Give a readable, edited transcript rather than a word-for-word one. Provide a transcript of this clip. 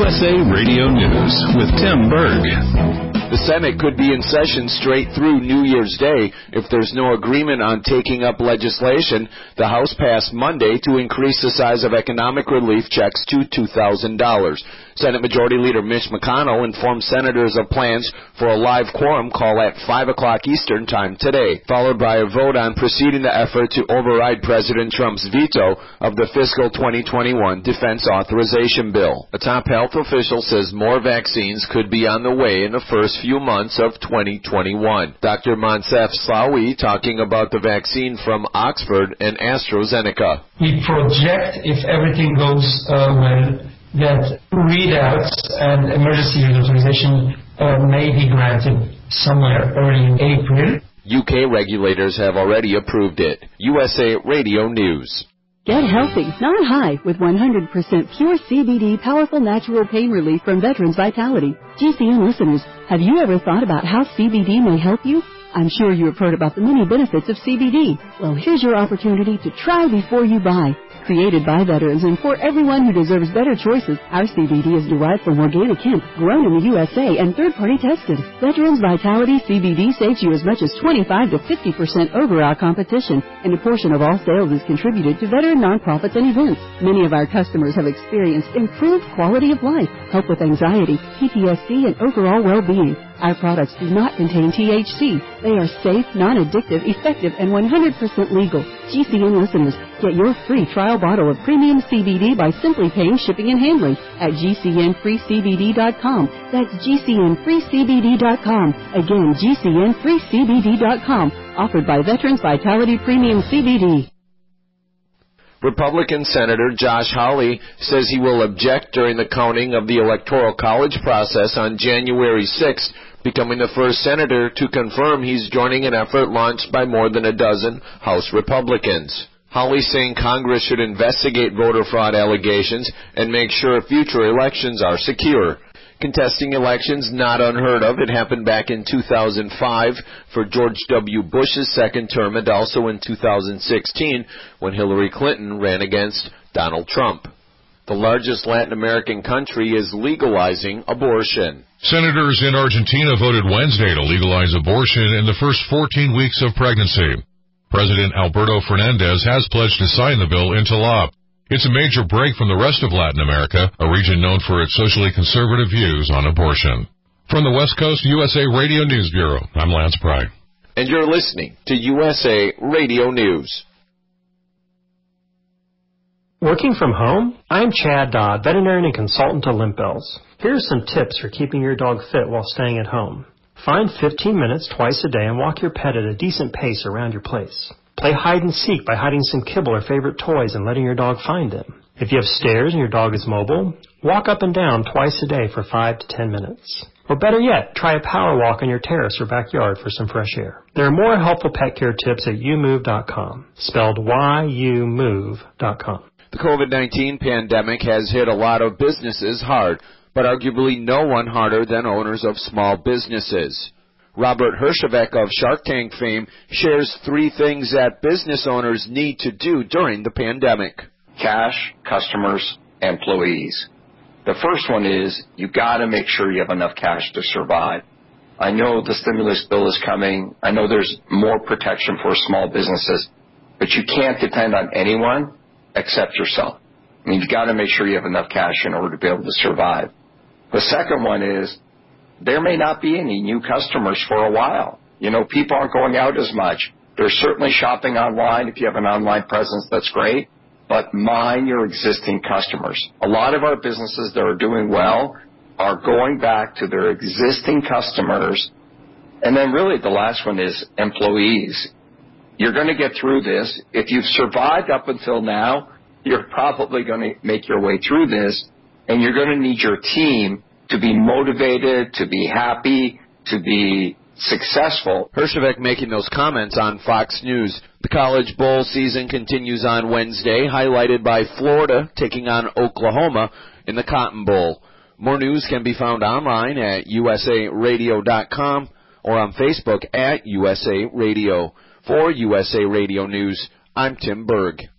USA Radio News with Tim Berg. The Senate could be in session straight through New Year's Day if there's no agreement on taking up legislation. The House passed Monday to increase the size of economic relief checks to $2,000. Senate Majority Leader Mitch McConnell informed senators of plans for a live quorum call at 5 o'clock Eastern Time today, followed by a vote on proceeding the effort to override President Trump's veto of the fiscal 2021 defense authorization bill. A top health official says more vaccines could be on the way in the first few months of 2021. Dr. Monsef Slaoui talking about the vaccine from Oxford and AstraZeneca. We project, if everything goes well, that readouts and emergency use authorization may be granted somewhere early in April. UK regulators have already approved it. USA Radio News. Get healthy, not high, with 100% pure CBD powerful natural pain relief from Veterans Vitality. GCN listeners, have you ever thought about how CBD may help you? I'm sure you have heard about the many benefits of CBD. Well, here's your opportunity to try before you buy. Created by veterans and for everyone who deserves better choices, our CBD is derived from organic hemp, grown in the USA, and third-party tested. Veterans Vitality CBD saves you as much as 25 to 50% over our competition, and a portion of all sales is contributed to veteran nonprofits and events. Many of our customers have experienced improved quality of life, help with anxiety, PTSD, and overall well-being. Our products do not contain THC. They are safe, non-addictive, effective, and 100% legal. GCN listeners, get your free trial bottle of premium CBD by simply paying shipping and handling at GCNFreeCBD.com. That's GCNFreeCBD.com. Again, GCNFreeCBD.com. Offered by Veterans Vitality Premium CBD. Republican Senator Josh Hawley says he will object during the counting of the Electoral College process on January 6th, becoming the first senator to confirm he's joining an effort launched by more than a dozen House Republicans. Hawley saying Congress should investigate voter fraud allegations and make sure future elections are secure. Contesting elections, not unheard of. It happened back in 2005 for George W. Bush's second term and also in 2016 when Hillary Clinton ran against Donald Trump. The largest Latin American country is legalizing abortion. Senators in Argentina voted Wednesday to legalize abortion in the first 14 weeks of pregnancy. President Alberto Fernandez has pledged to sign the bill into law. It's a major break from the rest of Latin America, a region known for its socially conservative views on abortion. From the West Coast USA Radio News Bureau, I'm Lance Pry. And you're listening to USA Radio News. Working from home? I'm Chad Dodd, veterinarian and consultant to Limp Bells. Here are some tips for keeping your dog fit while staying at home. Find 15 minutes twice a day and walk your pet at a decent pace around your place. Play hide and seek by hiding some kibble or favorite toys and letting your dog find them. If you have stairs and your dog is mobile, walk up and down twice a day for 5 to 10 minutes. Or better yet, try a power walk on your terrace or backyard for some fresh air. There are more helpful pet care tips at youmove.com, spelled YOUMOVE.com. The COVID-19 pandemic has hit a lot of businesses hard, but arguably no one harder than owners of small businesses. Robert Herjavec of Shark Tank fame shares 3 things that business owners need to do during the pandemic. Cash, customers, employees. The first one is you got to make sure you have enough cash to survive. I know the stimulus bill is coming. I know there's more protection for small businesses, but you can't depend on anyone except yourself. I mean, you've got to make sure you have enough cash in order to be able to survive. The second one is there may not be any new customers for a while. You know, people aren't going out as much. They're certainly shopping online. If you have an online presence, that's great. But mind your existing customers. A lot of our businesses that are doing well are going back to their existing customers. And then really the last one is employees. You're going to get through this. If you've survived up until now, you're probably going to make your way through this. And you're going to need your team to be motivated, to be happy, to be successful. Herjavec making those comments on Fox News. The College Bowl season continues on Wednesday, highlighted by Florida taking on Oklahoma in the Cotton Bowl. More news can be found online at usaradio.com or on Facebook at USA Radio. For USA Radio News, I'm Tim Berg.